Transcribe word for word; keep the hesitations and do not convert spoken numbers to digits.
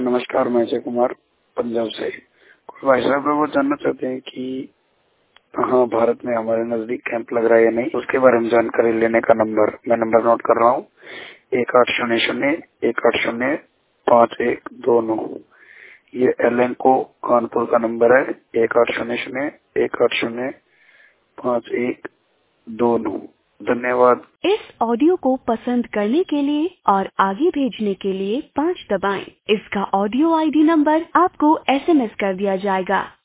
नमस्कार, मैं अजय कुमार पंजाब से। कोई भाई साहब वो जानना चाहते हैं कि हाँ भारत में हमारे नजदीक कैंप लग रहा है या नहीं, उसके बारे में जानकारी लेने का नंबर मैं नंबर नोट कर रहा हूँ। एक आठ शून्य शून्य एक आठ शून्य पाँच एक दो नौ। ये एल एन को कानपुर का नंबर है। एक आठ शून्य शून्य एक आठ शून्य पाँच एक दो नौ। धन्यवाद। इस ऑडियो को पसंद करने के लिए और आगे भेजने के लिए पाँच दबाएं। इसका ऑडियो आईडी नंबर आपको एस एम एस कर दिया जाएगा।